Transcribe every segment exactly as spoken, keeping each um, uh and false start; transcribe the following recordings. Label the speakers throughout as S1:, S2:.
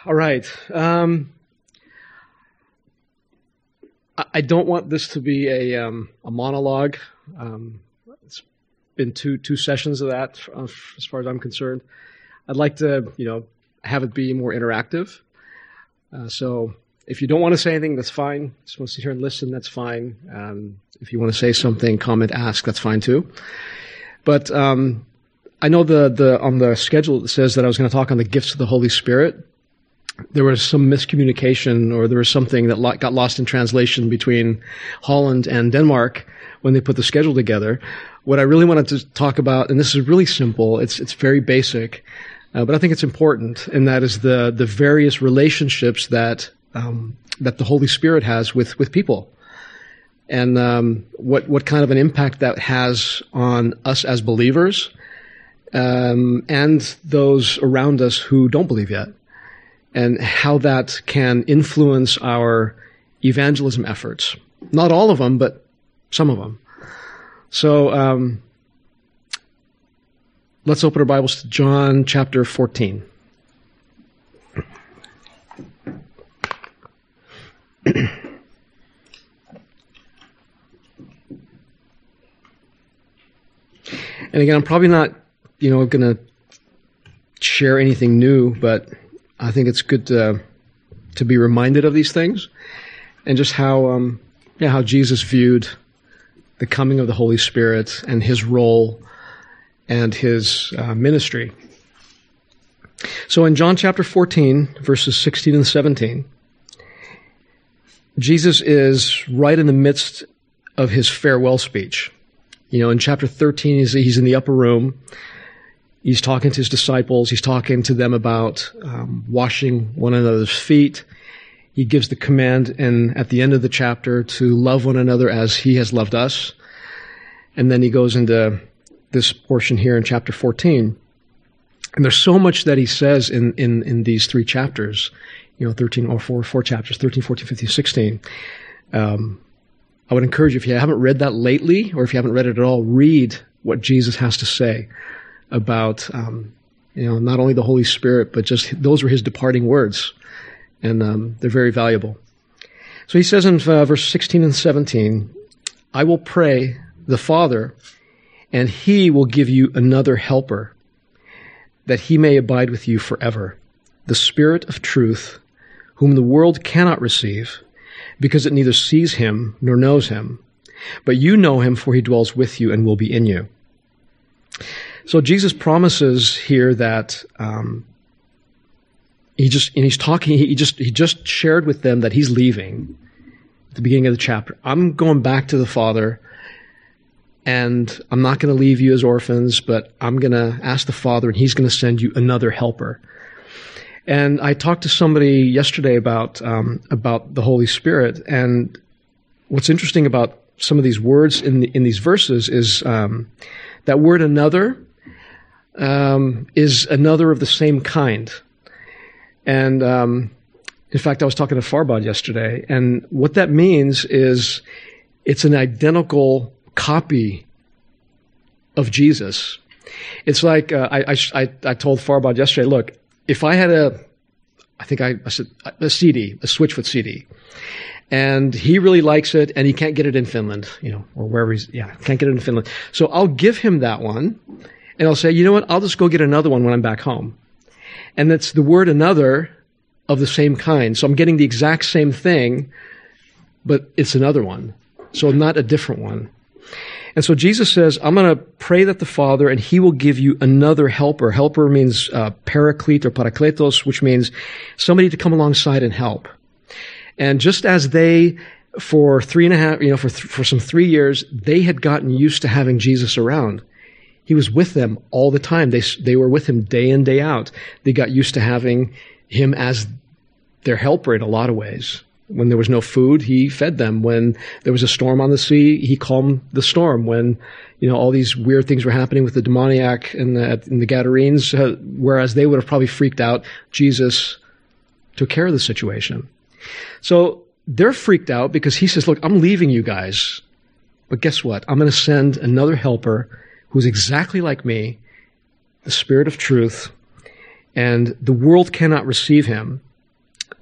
S1: All right. Um, I, I don't want this to be a um, a monologue. Um, it's been two two sessions of that, uh, as far as I'm concerned. I'd like to, you know, have it be more interactive. Uh, so if you don't want to say anything, that's fine. Just want to sit here and listen, that's fine. Um, if you want to say something, comment, ask, that's fine too. But um, I know the the on the schedule it says that I was going to talk on the gifts of the Holy Spirit. There was some miscommunication, or there was something that lo- got lost in translation between Holland and Denmark when they put the schedule together. What I really wanted to talk about, and this is really simple, it's it's very basic, uh, but I think it's important, and that is the the various relationships that um, that the Holy Spirit has with with people, and um, what what kind of an impact that has on us as believers, um, and those around us who don't believe yet, and how that can influence our evangelism efforts. Not all of them, but some of them. So um, let's open our Bibles to John chapter fourteen. And again, I'm probably not, you know, going to share anything new, but I think it's good to to be reminded of these things, and just how um, yeah how Jesus viewed the coming of the Holy Spirit and his role and his uh, ministry. So in John chapter fourteen, verses sixteen and seventeen, Jesus is right in the midst of his farewell speech. You know, in chapter thirteen, he's, he's in the upper room. He's talking to his disciples. He's talking to them about um, washing one another's feet. He gives the command in, at the end of the chapter to love one another as he has loved us. And then he goes into this portion here in chapter fourteen. And there's so much that he says in, in, in these three chapters, you know, thirteen or four, four chapters, thirteen, fourteen, fifteen, sixteen. Um, I would encourage you, if you haven't read that lately, or if you haven't read it at all, read what Jesus has to say about, um, you know, not only the Holy Spirit, but just those were his departing words. And um, they're very valuable. So he says in uh, verse sixteen and seventeen, I will pray the Father, and he will give you another helper, that he may abide with you forever, the Spirit of truth, whom the world cannot receive, because it neither sees him nor knows him. But you know him, for he dwells with you and will be in you. So Jesus promises here that um, he just and he's talking. He just he just shared with them that he's leaving at the beginning of the chapter. I'm going back to the Father, and I'm not going to leave you as orphans, but I'm going to ask the Father, and he's going to send you another helper. And I talked to somebody yesterday about um, about the Holy Spirit, and what's interesting about some of these words in the, in these verses is um, that word "another" um, is another of the same kind. And um, in fact, I was talking to Farbod yesterday, and what that means is it's an identical copy of Jesus. It's like uh, I, I I told Farbod yesterday, look, if I had a, I think I, I said a C D, a Switchfoot C D, and he really likes it, and he can't get it in Finland, you know, or wherever he's, yeah, can't get it in Finland. So I'll give him that one, and I'll say, you know what, I'll just go get another one when I'm back home. And it's the word "another" of the same kind. So I'm getting the exact same thing, but it's another one. So not a different one. And so Jesus says, I'm going to pray that the Father, and he will give you another helper. Helper means uh, paraclete or parakletos, which means somebody to come alongside and help. And just as they, for three and a half, you know, for th- for some three years, they had gotten used to having Jesus around. He was with them all the time. They they were with him day in, day out. They got used to having him as their helper in a lot of ways. When there was no food, he fed them. When there was a storm on the sea, he calmed the storm. When, you know, all these weird things were happening with the demoniac and the, and the Gadarenes, uh, whereas they would have probably freaked out, Jesus took care of the situation. So they're freaked out because he says, look, I'm leaving you guys. But guess what? I'm going to send another helper who's exactly like me, the Spirit of truth, and the world cannot receive him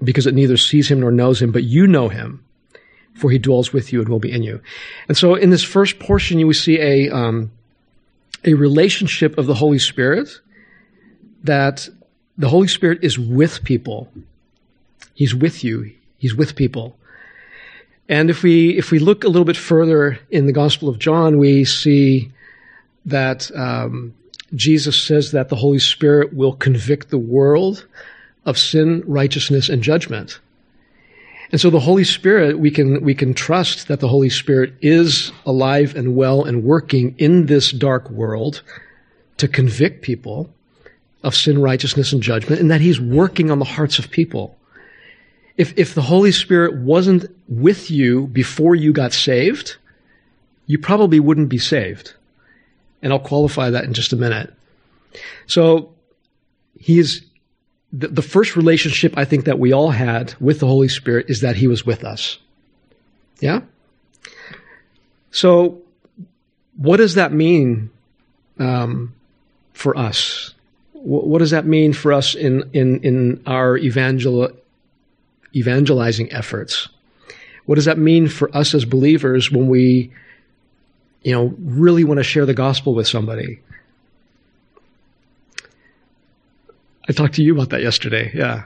S1: because it neither sees him nor knows him, but you know him, for he dwells with you and will be in you. And so in this first portion, you will see a, um, a relationship of the Holy Spirit, that the Holy Spirit is with people. He's with you. He's with people. And if we if we look a little bit further in the Gospel of John, we see that um, Jesus says that the Holy Spirit will convict the world of sin, righteousness, and judgment. And so the Holy Spirit, we can we can trust that the Holy Spirit is alive and well and working in this dark world to convict people of sin, righteousness, and judgment, and that he's working on the hearts of people. If if the Holy Spirit wasn't with you before you got saved, you probably wouldn't be saved. And I'll qualify that in just a minute. So he is the, the first relationship I think that we all had with the Holy Spirit is that he was with us. Yeah? So what does that mean um, for us? What, what does that mean for us in, in, in our evangel evangelizing efforts? What does that mean for us as believers when we, you know, really want to share the gospel with somebody? I talked to you about that yesterday. Yeah.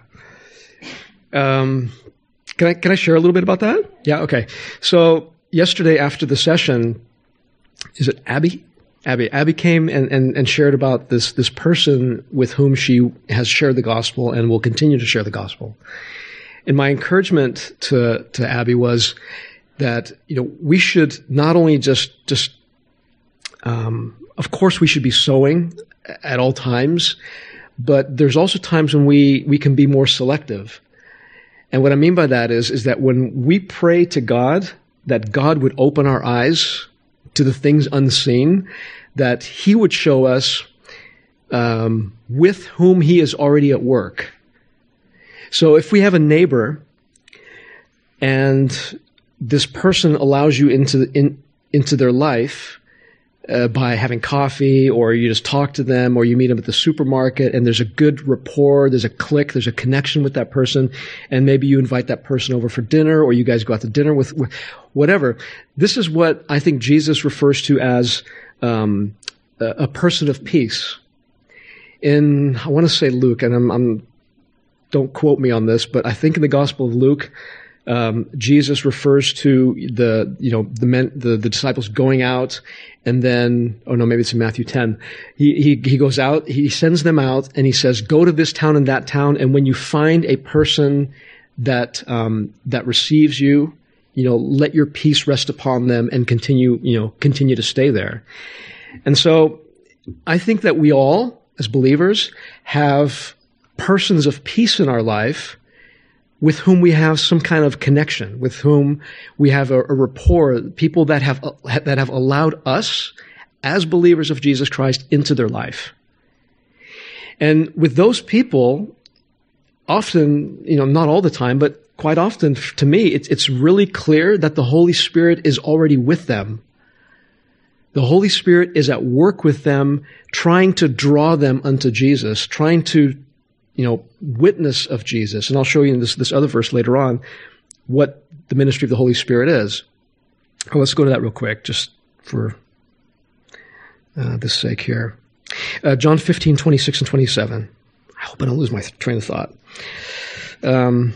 S1: Um, can I can I share a little bit about that? Yeah. Okay. So yesterday after the session, is it Abby? Abby. Abby came and, and, and shared about this this person with whom she has shared the gospel and will continue to share the gospel. And my encouragement to, to Abby was that, you know, we should not only just, just, um, of course we should be sowing at all times, but there's also times when we, we can be more selective. And what I mean by that is, is that when we pray to God, that God would open our eyes to the things unseen, that he would show us, um, with whom he is already at work. So if we have a neighbor and this person allows you into in, into their life uh, by having coffee, or you just talk to them, or you meet them at the supermarket and there's a good rapport, there's a click, there's a connection with that person, and maybe you invite that person over for dinner, or you guys go out to dinner with, with whatever. This is what I think Jesus refers to as um, a, a person of peace. In, I want to say Luke, and I'm, I'm don't quote me on this, but I think in the Gospel of Luke, um, Jesus refers to the, you know, the men, the, the disciples going out, and then, oh no, maybe it's in Matthew ten. He, he, he goes out, he sends them out, and he says, go to this town and that town, and when you find a person that, um, that receives you, you know, let your peace rest upon them and continue, you know, continue to stay there. And so I think that we all, as believers, have persons of peace in our life with whom we have some kind of connection, with whom we have a, a rapport, people that have uh, that have allowed us as believers of Jesus Christ into their life. And with those people, often, you know, not all the time, but quite often to me, it's, it's really clear that the Holy Spirit is already with them. The Holy Spirit is at work with them, trying to draw them unto Jesus, trying to, you know, witness of Jesus. And I'll show you in this, this other verse later on what the ministry of the Holy Spirit is. Oh, let's go to that real quick, just for uh, this sake here. Uh, John fifteen, twenty-six and twenty-seven. I hope I don't lose my train of thought. Um,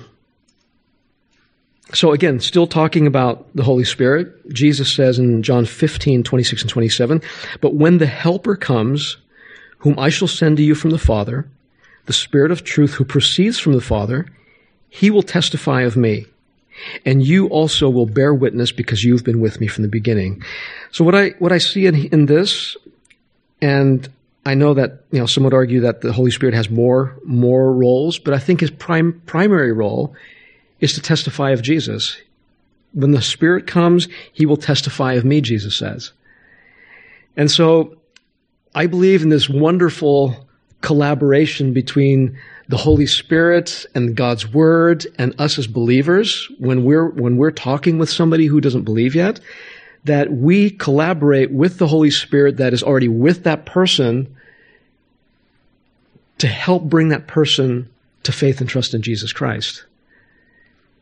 S1: so again, still talking about the Holy Spirit, Jesus says in John fifteen, twenty-six and twenty-seven, but when the Helper comes, whom I shall send to you from the Father, the Spirit of truth who proceeds from the Father, he will testify of me. And you also will bear witness because you've been with me from the beginning. So what I what I see in, in this, and I know that, you know, some would argue that the Holy Spirit has more more roles, but I think his prime primary role is to testify of Jesus. When the Spirit comes, he will testify of me, Jesus says. And so I believe in this wonderful collaboration between the Holy Spirit and God's Word and us as believers, when we're when we're talking with somebody who doesn't believe yet, that we collaborate with the Holy Spirit that is already with that person to help bring that person to faith and trust in Jesus Christ.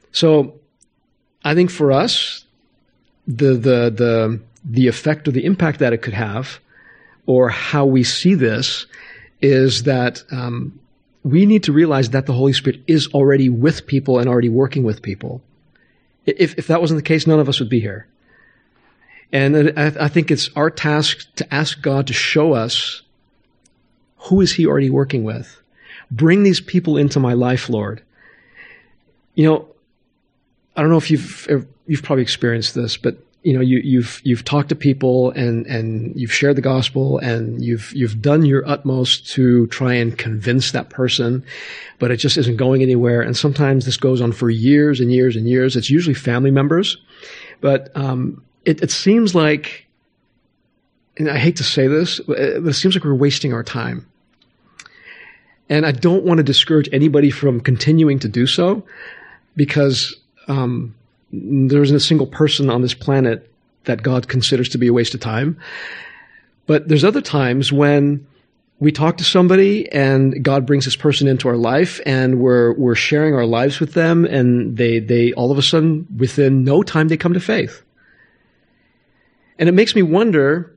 S1: So I think for us, the the the the effect or the impact that it could have, or how we see this, is that um, we need to realize that the Holy Spirit is already with people and already working with people. If if that wasn't the case, none of us would be here. And I, I think it's our task to ask God to show us, who is He already working with? Bring these people into my life, Lord. You know, I don't know if you've you've probably experienced this, but you know, you, you've you've talked to people and, and you've shared the gospel and you've you've done your utmost to try and convince that person, but it just isn't going anywhere. And sometimes this goes on for years and years and years. It's usually family members, but um, it, it seems like, and I hate to say this, but it seems like we're wasting our time. And I don't want to discourage anybody from continuing to do so, because um, there isn't a single person on this planet that God considers to be a waste of time. But there's other times when we talk to somebody and God brings this person into our life and we're we're sharing our lives with them, and they they all of a sudden, within no time, they come to faith. And it makes me wonder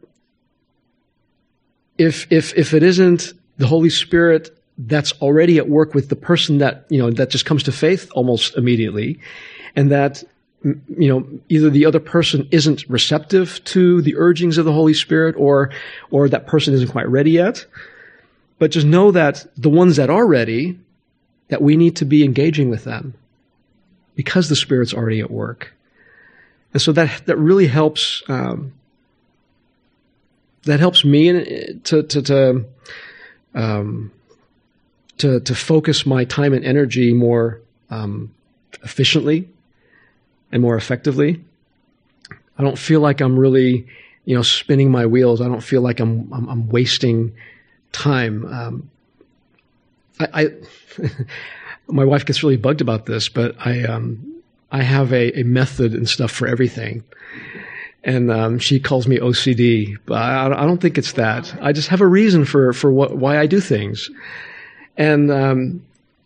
S1: if if if it isn't the Holy Spirit that's already at work with the person that, you know, that just comes to faith almost immediately, and that, you know, either the other person isn't receptive to the urgings of the Holy Spirit, or or that person isn't quite ready yet. But just know that the ones that are ready, that we need to be engaging with them, because the Spirit's already at work. And so that that really helps. Um, that helps me to to to um, to to focus my time and energy more um, efficiently and more effectively. I don't feel like I'm really, you know, spinning my wheels. I don't feel like I'm I'm, I'm wasting time. Um, I, I my wife gets really bugged about this, but I um, I have a, a method and stuff for everything. And um, she calls me O C D, but I, I don't think it's that. I just have a reason for, for what, why I do things. And, um,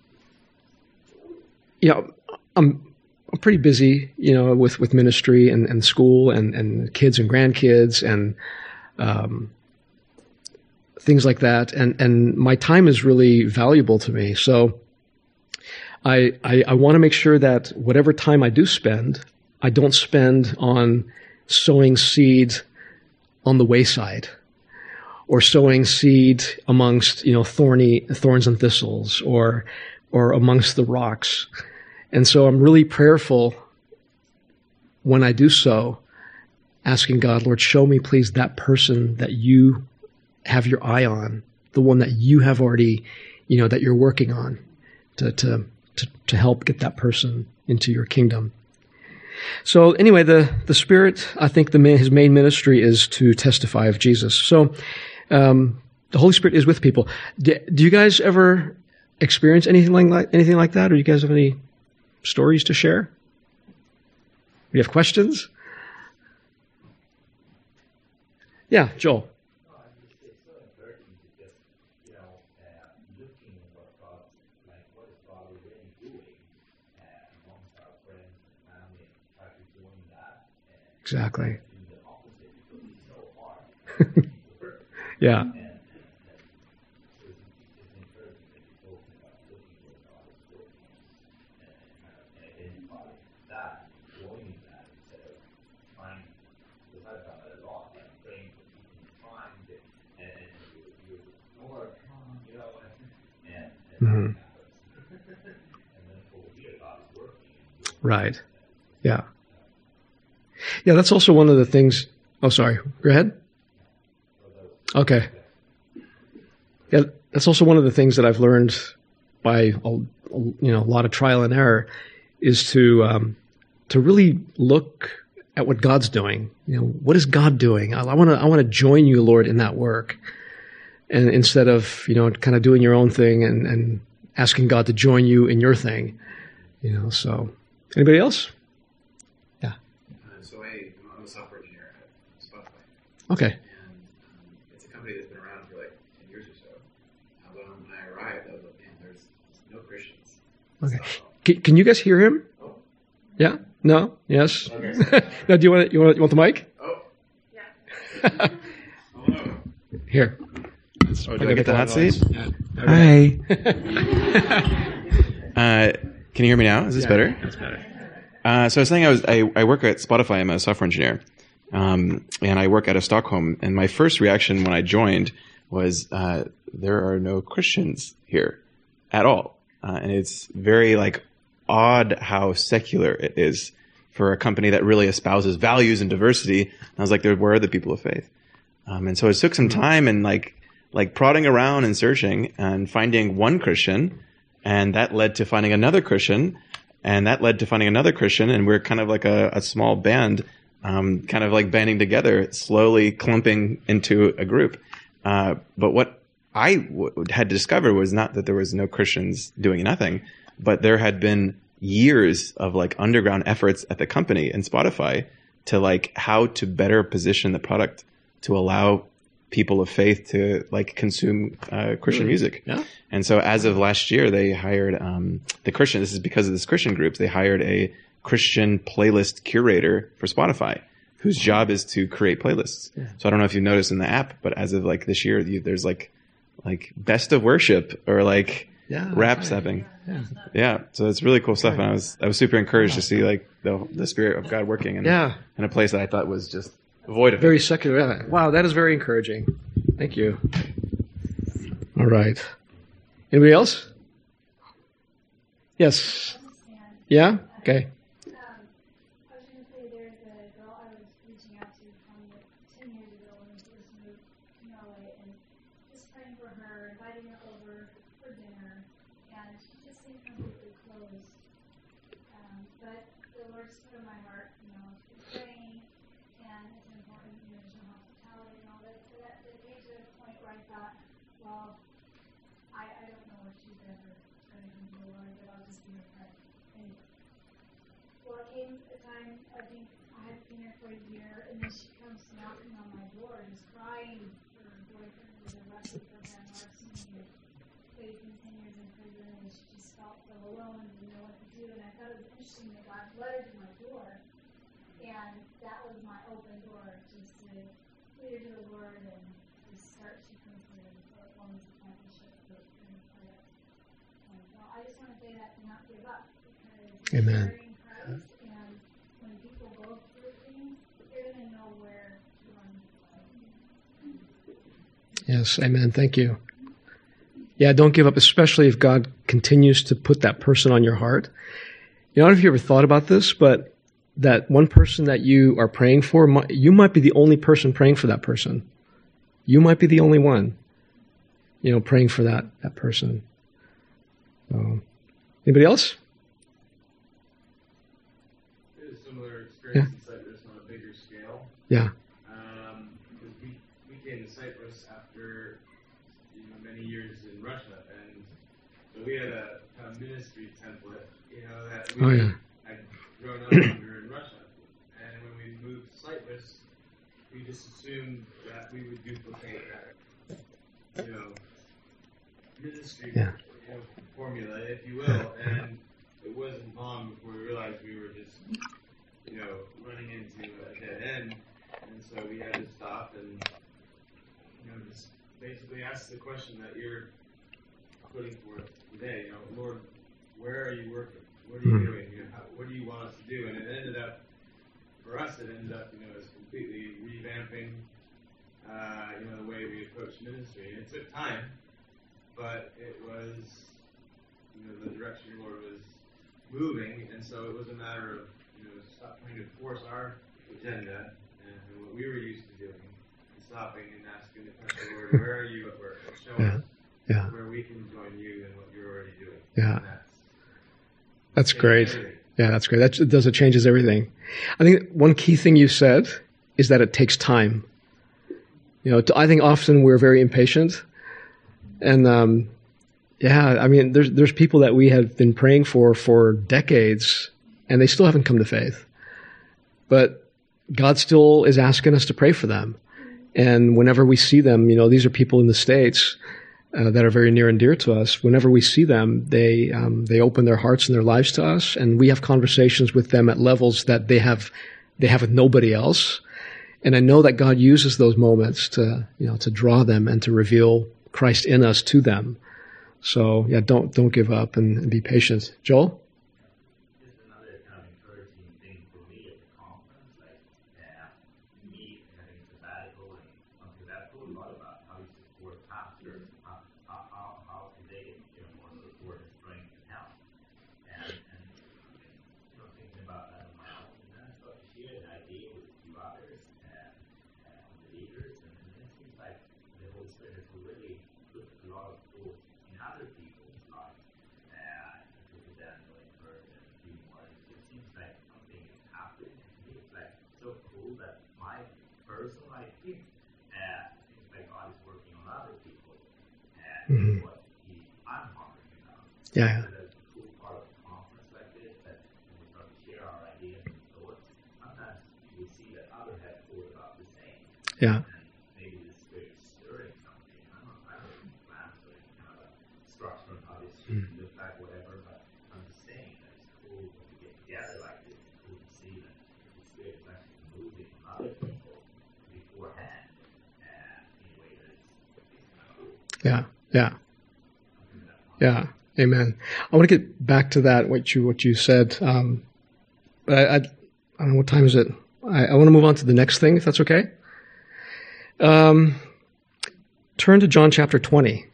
S1: you know, I'm, I'm pretty busy, you know, with, with ministry and, and school and, and kids and grandkids and um, things like that. And, and my time is really valuable to me. So I, I, I want to make sure that whatever time I do spend, I don't spend on sowing seed on the wayside, or sowing seed amongst, you know, thorny thorns and thistles, or or amongst the rocks. And so I'm really prayerful when I do so, asking God, Lord, show me please that person that you have your eye on, the one that you have already, you know, that you're working on to to to, to help get that person into your kingdom. So anyway, the, the Spirit, I think the his main ministry is to testify of Jesus. So um, the Holy Spirit is with people. Do, do you guys ever experience anything like anything like that, or do you guys have any stories to share? Do you have questions? Yeah, Joel. Exactly. Yeah. Mm-hmm. Right. Yeah. Yeah, that's also one of the things. Oh, sorry. Go ahead. Okay. Yeah, that's also one of the things that I've learned by, you know, a lot of trial and error, is to um, to really look at what God's doing. You know, what is God doing? I want to I want to join you, Lord, in that work, and instead of, you know, kind of doing your own thing and, and asking God to join you in your thing. You know. So, anybody else? Okay.
S2: And um, it's a company that's been around for like ten years or so. Uh, when, when I arrived, I was like, man, there's no Christians.
S1: Okay. So, can, can you guys hear him?
S2: Oh.
S1: Yeah? No? Yes?
S2: Okay.
S1: No, do you want, you want you want the mic?
S2: Oh,
S3: Yeah.
S2: hello.
S1: Here.
S4: Oh, do I get the hot seat?
S1: Yeah.
S4: Hi. uh, can you hear me now? Is this
S1: Yeah,
S4: better?
S1: That's better.
S4: Uh, so I was saying I was I, I work at Spotify. I'm a software engineer, um, and I work out of Stockholm. And my first reaction when I joined was uh, there are no Christians here at all, uh, and it's very like odd how secular it is for a company that really espouses values and diversity. And I was like, there, where are the people of faith? Um, and so it took some time and like like prodding around and searching and finding one Christian, and that led to finding another Christian. And that led to finding another Christian, and we're kind of like a, a small band, um, kind of like banding together, slowly clumping into a group. Uh, but what I w- had discovered was not that there was no Christians doing nothing, but there had been years of like underground efforts at the company and Spotify to like how to better position the product to allow people of faith to like consume uh, Christian music.
S1: Yeah.
S4: And so as of last year, they hired um, the Christian, this is because of this Christian groups, they hired a Christian playlist curator for Spotify whose job is to create playlists.
S1: Yeah.
S4: So I don't know if you've noticed in the app, but as of like this year, you, there's like, like best of worship or like
S1: Yeah,
S4: rap
S1: that's
S4: stepping.
S1: Yeah.
S4: Yeah. So it's really cool stuff. And I was, I was super encouraged to see like the, the spirit of God working in,
S1: Yeah.
S4: in a place that I thought was just void of it.
S1: Very secular. Yeah. Wow, that is very encouraging. Thank you. All right. Anybody else? Yes. Yeah? Okay.
S3: Um, I was going to say there's a girl I was reaching out to from like ten years ago when we first moved to Norway, and just praying for her, inviting her over for dinner, and she just seemed completely closed. Um, but the Lord's put in my heart, you know, to be praying, and it's important, you know, to hospitality and all that. So that it came to a point where I thought, well, I, I don't know if she's ever going to come to the Lord, but I'll just be her friend anyway. Well, it came a time, I think I had seen her for a year, and then she comes knocking on my door, just crying. Her boyfriend was arrested for grand larceny, and facing ten years in prison, and she just felt so alone and didn't know what to do. And I thought it was interesting that God led her to my door, and that was my open door just to lead her to the Lord and just start to consider what forms of discipleship that we're going to play up. And so I just want to say that to not give up, because
S1: Amen.
S3: sharing Christ, and when people go through things, they're going to know where to run to.
S1: Yes. Amen. Thank you. Yeah, don't give up, especially if God continues to put that person on your heart. You know, I don't know if you ever thought about this, but that one person that you are praying for, might- you might be the only person praying for that person. You might be the only one, you know, praying for that, that person. So, anybody else?
S2: We had a similar experience in Cyprus on a bigger scale.
S1: Yeah.
S2: Um, because we, we came to Cyprus after you know many years in Russia, and so we had a kind of ministry template, you know, that we
S1: Oh, yeah.
S2: had grown up under in Russia. And when we moved to Cyprus, we just assumed that we would duplicate that, you know, ministry
S1: Yeah.
S2: you know, formula, if you will. And it wasn't long before we realized we were just, you know, running into a dead end. And so we had to stop and, you know, just basically ask the question that you're putting forth today. You know, Lord, where are you working? What are you
S1: Mhm.
S2: doing? You know, how, what do you want us to do? And it ended up, for us, it ended up, you know, as completely revamping, uh, you know, the way we approach ministry. And it took time, but it was, you know, the direction the Lord was moving. And so it was a matter of, you know, stop trying to force our agenda and, and what we were used to doing, and stopping and asking the question, Lord, where are you at work? Show
S1: Yeah.
S2: us
S1: Yeah.
S2: where we can join you in what you're already doing.
S1: Yeah.
S2: And that's,
S1: That's
S2: changed
S1: great.
S2: everything.
S1: Yeah, that's great. That does, it changes everything. I think one key thing you said is that it takes time. You know, I think often we're very impatient. And, um, yeah, I mean, there's, there's people that we have been praying for for decades, and they still haven't come to faith. But God still is asking us to pray for them. And whenever we see them, you know, these are people in the States, uh, that are very near and dear to us, whenever we see them, they um, they open their hearts and their lives to us, and we have conversations with them at levels that they have they have with nobody else. And I know that God uses those moments to, you know, to draw them and to reveal Christ in us to them. So yeah, don't don't give up and, and be patient. Joel?
S5: Just another kind of encouraging thing for me at the conference, like uh, me having a sabbatical and something that I thought a lot about how you support pastors, how how how, how can they get more support and strength and help, and and you know thinking about that on my own, and then I started to share the idea with a few others, uh, uh, on the leaders, and, and then it seems like the Holy Spirit has really put a lot of thought in other people's lives. Uh, to them going further and doing more. It seems like something is happening. It's like so cool that my personal life is uh, seems like God is working on other people. Uh,
S1: Mhm.
S5: What he, I'm wondering about.
S1: Yeah.
S5: So that's a cool part of a conference like this, that when we start to share our ideas and thoughts, sometimes you will see that others have thought about the same.
S1: Yeah.
S5: And maybe the Spirit is stirring something. I don't, I don't know plans or any kind of a structure on how this should look like, whatever, but I'm just saying that it's cool when we get together like this. It's cool to see that the Spirit is actually moving on other people beforehand uh, in a way that is, is kind of cool.
S1: Yeah. Yeah.
S5: Something that
S1: Yeah. Amen. I want to get back to that, what you what you said. Um, but I, I, I don't know, what time is it? I, I want to move on to the next thing, if that's okay. Um, turn to John chapter twenty.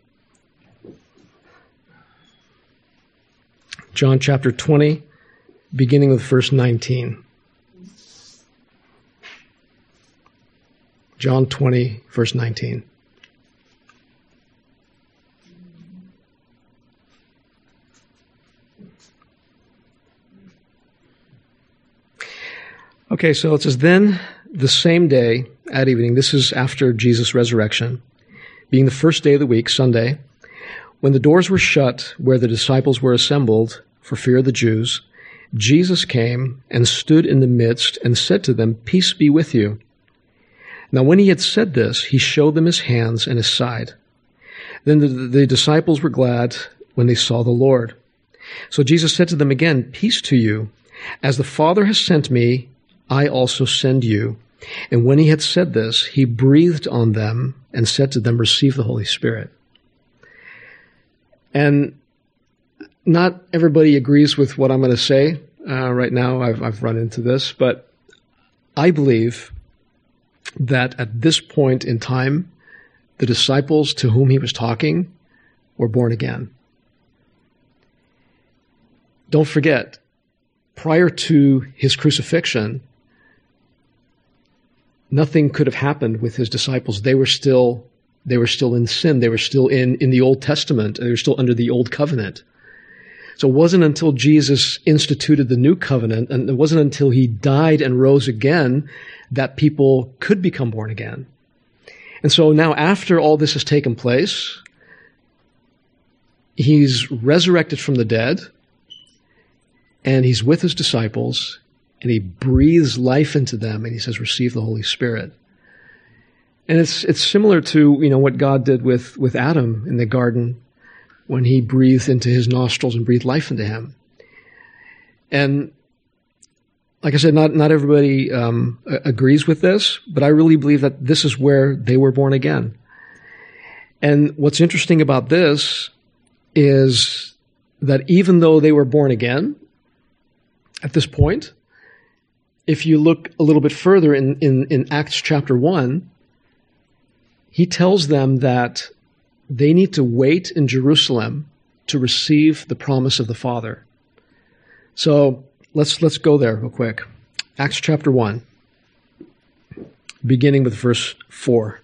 S1: John chapter twenty, beginning with verse nineteen. John twenty, verse nineteen. Okay, so it says, then the same day at evening, this is after Jesus' resurrection, being the first day of the week, Sunday, when the doors were shut where the disciples were assembled for fear of the Jews, Jesus came and stood in the midst and said to them, peace be with you. Now when he had said this, he showed them his hands and his side. Then the, the disciples were glad when they saw the Lord. So Jesus said to them again, peace to you. As the Father has sent me, I also send you. And when he had said this, he breathed on them and said to them, receive the Holy Spirit. And not everybody agrees with what I'm going to say uh, right now. I've, I've run into this, but I believe that at this point in time, the disciples to whom he was talking were born again. Don't forget, prior to his crucifixion, nothing could have happened with his disciples. They were still, they were still in sin. They were still in, in the Old Testament. They were still under the Old Covenant. So it wasn't until Jesus instituted the New Covenant, and it wasn't until he died and rose again, that people could become born again. And so now, after all this has taken place, he's resurrected from the dead, and he's with his disciples, and he breathes life into them, and he says, receive the Holy Spirit. And it's it's similar to, you know, what God did with, with Adam in the garden when he breathed into his nostrils and breathed life into him. And like I said, not, not everybody um, agrees with this, but I really believe that this is where they were born again. And what's interesting about this is that even though they were born again at this point, if you look a little bit further in, in, in Acts chapter one, he tells them that they need to wait in Jerusalem to receive the promise of the Father. So let's let's go there real quick. Acts chapter one, beginning with verse four.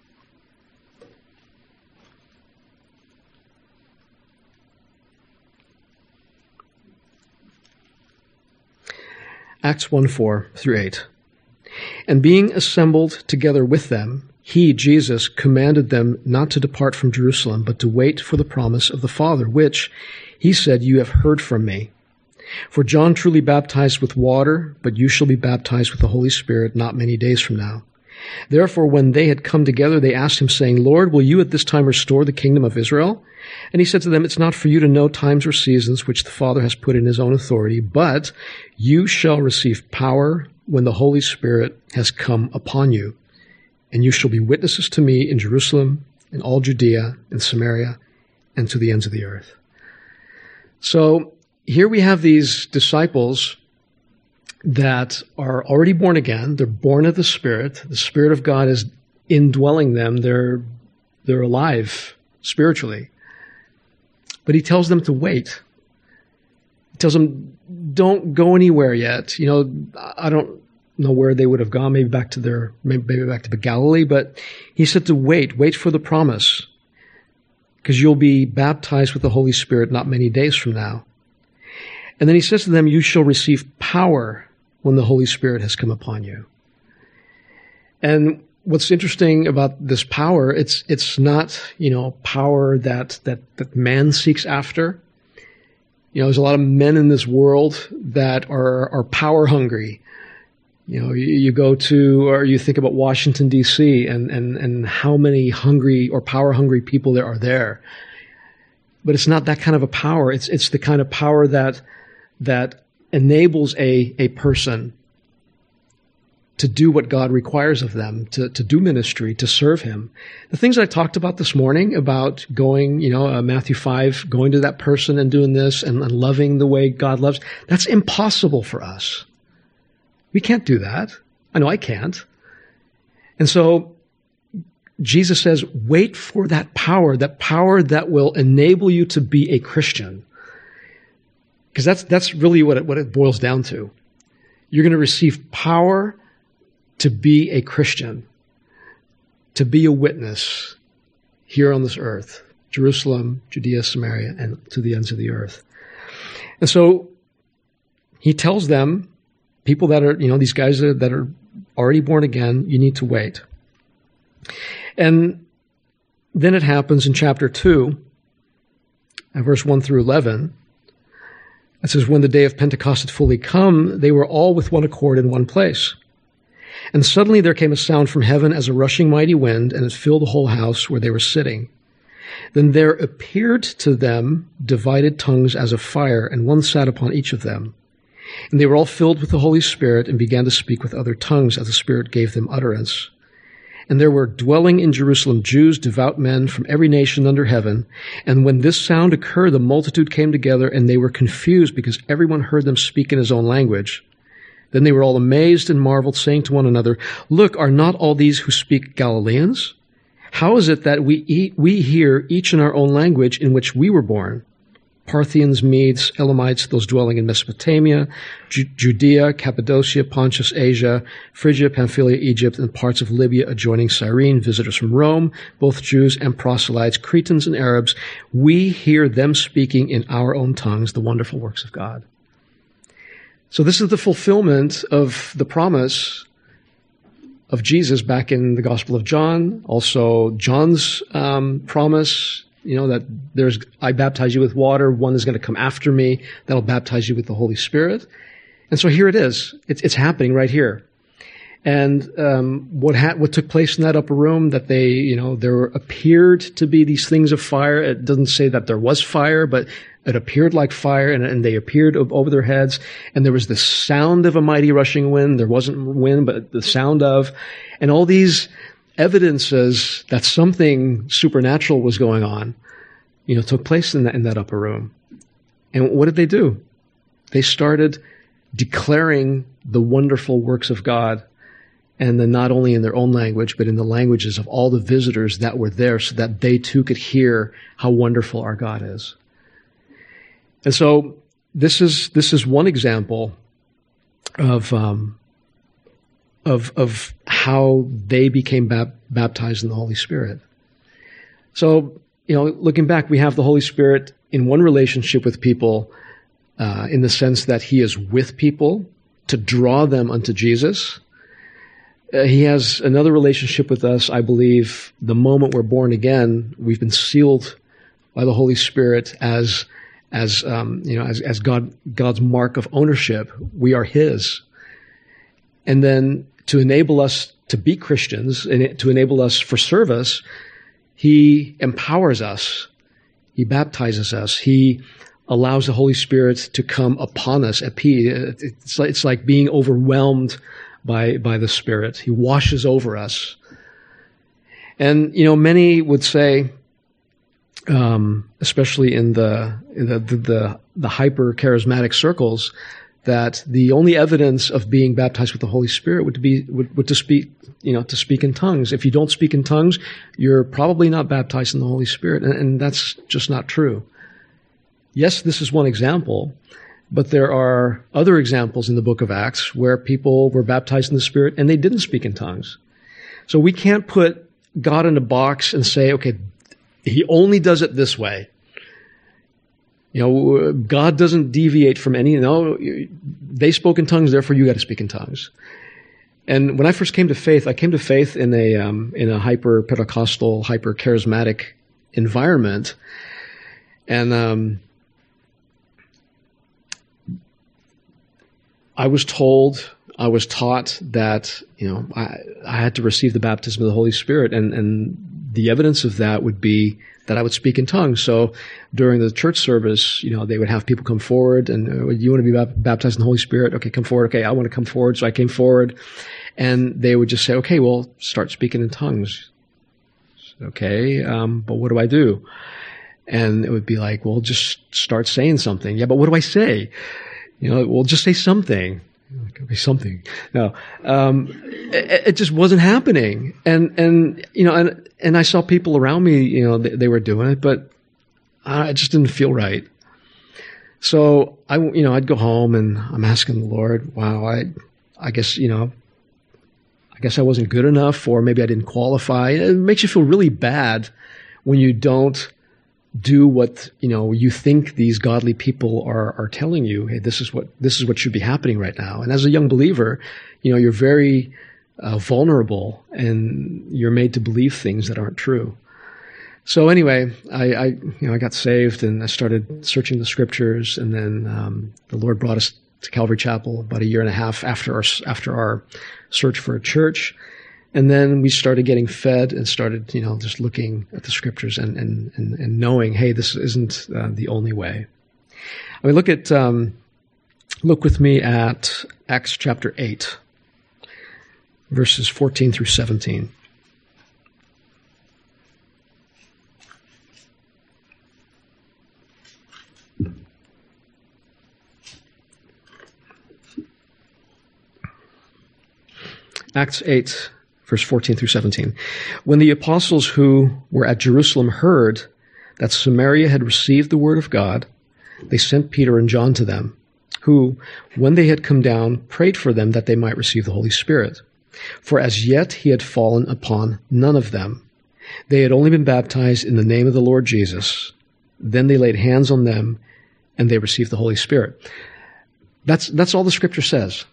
S1: Acts one, four through eight. And being assembled together with them, he, Jesus, commanded them not to depart from Jerusalem, but to wait for the promise of the Father, which, he said, you have heard from me. For John truly baptized with water, but you shall be baptized with the Holy Spirit not many days from now. Therefore, when they had come together, they asked him, saying, Lord, will you at this time restore the kingdom of Israel? And he said to them, it's not for you to know times or seasons which the Father has put in his own authority, but you shall receive power when the Holy Spirit has come upon you. And you shall be witnesses to me in Jerusalem, in all Judea, and Samaria, and to the ends of the earth. So here we have these disciples that are already born again. They're born of the Spirit. The Spirit of God is indwelling them. They're, they're alive spiritually. But he tells them to wait. He tells them, don't go anywhere yet. You know, I don't know where they would have gone, maybe back to their, maybe back to Galilee, but he said to wait, wait for the promise, because you'll be baptized with the Holy Spirit not many days from now. And then he says to them, you shall receive power when the Holy Spirit has come upon you. And what's interesting about this power, it's it's not, you know, power that, that, that man seeks after. You know, there's a lot of men in this world that are, are power hungry. You know, you, you go to, or you think about Washington, D C, and, and, and how many hungry or power hungry people there are there. But it's not that kind of a power. It's, it's the kind of power that, that enables a, a person to do what God requires of them, to, to do ministry, to serve him. The things I talked about this morning about going, you know, uh, Matthew five, going to that person and doing this and, and loving the way God loves, that's impossible for us. We can't do that. I know I can't. And so Jesus says, wait for that power, that power that will enable you to be a Christian. Because that's, that's really what it, what it boils down to. You're going to receive power to be a Christian, to be a witness here on this earth, Jerusalem, Judea, Samaria, and to the ends of the earth. And so he tells them, people that are, you know, these guys that are, that are already born again, you need to wait. And then it happens in chapter two, verse one through eleven. It says, when the day of Pentecost had fully come, they were all with one accord in one place. And suddenly there came a sound from heaven as a rushing mighty wind, and it filled the whole house where they were sitting. Then there appeared to them divided tongues as of fire, and one sat upon each of them. And they were all filled with the Holy Spirit and began to speak with other tongues as the Spirit gave them utterance. And there were dwelling in Jerusalem Jews, devout men from every nation under heaven. And when this sound occurred, the multitude came together, and they were confused because everyone heard them speak in his own language. Then they were all amazed and marveled, saying to one another, look, are not all these who speak Galileans? How is it that we eat, we hear each in our own language in which we were born? Parthians, Medes, Elamites, those dwelling in Mesopotamia, Ju- Judea, Cappadocia, Pontus, Asia, Phrygia, Pamphylia, Egypt, and parts of Libya adjoining Cyrene, visitors from Rome, both Jews and proselytes, Cretans and Arabs, we hear them speaking in our own tongues the wonderful works of God. So this is the fulfillment of the promise of Jesus back in the Gospel of John, also John's um, promise, you know, that there's, I baptize you with water, one is going to come after me, that'll baptize you with the Holy Spirit. And so here it is. It's, it's happening right here. And um, what ha- what took place in that upper room, that they, you know, there appeared to be these things of fire. It doesn't say that there was fire, but it appeared like fire, and, and they appeared over their heads. And there was the sound of a mighty rushing wind. There wasn't wind, but the sound of, and all these evidences that something supernatural was going on, you know, took place in that, in that upper room. And what did they do? They started declaring the wonderful works of God, and then not only in their own language, but in the languages of all the visitors that were there, so that they too could hear how wonderful our God is. And so this is this is one example of um, of of how they became bap- baptized in the Holy Spirit. So, you know, looking back, we have the Holy Spirit in one relationship with people, uh, in the sense that he is with people to draw them unto Jesus. Uh, he has another relationship with us, I believe, the moment we're born again, we've been sealed by the Holy Spirit as, as, um, you know, as, as God, God's mark of ownership. We are his. And then to enable us to be Christians and to enable us for service, he empowers us. He baptizes us. He allows the Holy Spirit to come upon us at peace. It's like, it's like being overwhelmed by, by the Spirit. He washes over us. And, you know, many would say, um, especially in the, in the, the, the, the hyper-charismatic circles, that the only evidence of being baptized with the Holy Spirit would be, would, would to speak, you know, to speak in tongues. If you don't speak in tongues, you're probably not baptized in the Holy Spirit. And, and that's just not true. Yes, this is one example, but there are other examples in the book of Acts where people were baptized in the Spirit and they didn't speak in tongues. So we can't put God in a box and say, okay, he only does it this way. You know, God doesn't deviate from any, no, they spoke in tongues, therefore you got to speak in tongues. And when I first came to faith, I came to faith in a, um, in a hyper-Pentecostal, hyper-charismatic environment. And, um, I was told, I was taught that, you know, I, I had to receive the baptism of the Holy Spirit, and, and the evidence of that would be that I would speak in tongues. So during the church service, you know, they would have people come forward and, uh, you want to be baptized in the Holy Spirit? Okay, come forward. Okay, I want to come forward. So I came forward, and they would just say, okay, well, start speaking in tongues. Okay, um, but what do I do? And it would be like, well, just start saying something. Yeah, but what do I say? You know, well, just say something. Okay, something. No, um, it, it just wasn't happening. And, and, you know, and, and I saw people around me, you know, they, they were doing it, but I just didn't feel right. So I, you know, I'd go home and I'm asking the Lord, wow, I, I guess, you know, I guess I wasn't good enough, or maybe I didn't qualify. It makes you feel really bad when you don't do what, you know, you think these godly people are, are telling you. Hey, this is what, this is what should be happening right now. And as a young believer, you know, you're very uh, vulnerable, and you're made to believe things that aren't true. So anyway, I, I, you know, I got saved, and I started searching the scriptures, and then um, the Lord brought us to Calvary Chapel about a year and a half after our after our search for a church. And then we started getting fed and started, you know, just looking at the scriptures and, and, and, and knowing, hey, this isn't uh, the only way. I mean, look at, um, look with me at Acts chapter eight, verses fourteen through seventeen. Acts eight, verse fourteen through seventeen. When the apostles who were at Jerusalem heard that Samaria had received the word of God, they sent Peter and John to them, who, when they had come down, prayed for them that they might receive the Holy Spirit. For as yet he had fallen upon none of them. They had only been baptized in the name of the Lord Jesus. Then they laid hands on them, and they received the Holy Spirit. That's, that's all the scripture says.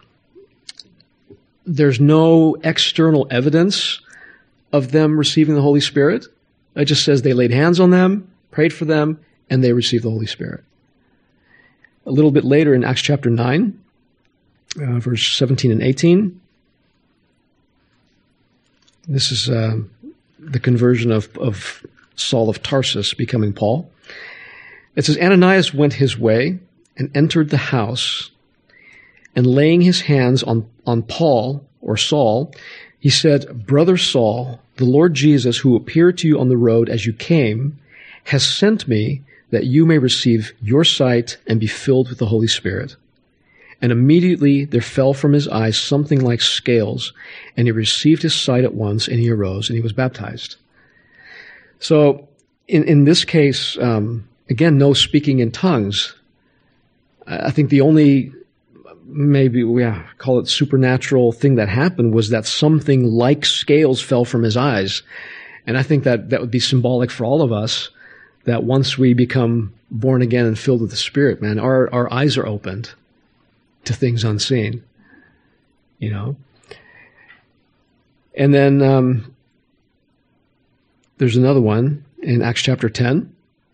S1: There's no external evidence of them receiving the Holy Spirit. It just says they laid hands on them, prayed for them, and they received the Holy Spirit. A little bit later in Acts chapter nine, uh, verse seventeen and eighteen, this is uh, the conversion of, of Saul of Tarsus becoming Paul. It says, Ananias went his way and entered the house, and laying his hands on, on Paul, or Saul, he said, Brother Saul, the Lord Jesus, who appeared to you on the road as you came, has sent me that you may receive your sight and be filled with the Holy Spirit. And immediately there fell from his eyes something like scales, and he received his sight at once, and he arose, and he was baptized. So, in, in this case, um, again, no speaking in tongues. I think the only maybe we yeah, call it supernatural thing that happened was that something like scales fell from his eyes. And I think that that would be symbolic for all of us, that once we become born again and filled with the Spirit, man, our, our eyes are opened to things unseen, you know. And then um, there's another one in Acts chapter ten.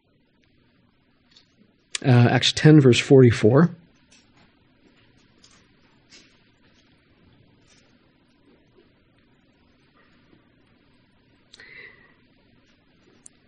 S1: Uh, Acts ten, verse forty-four.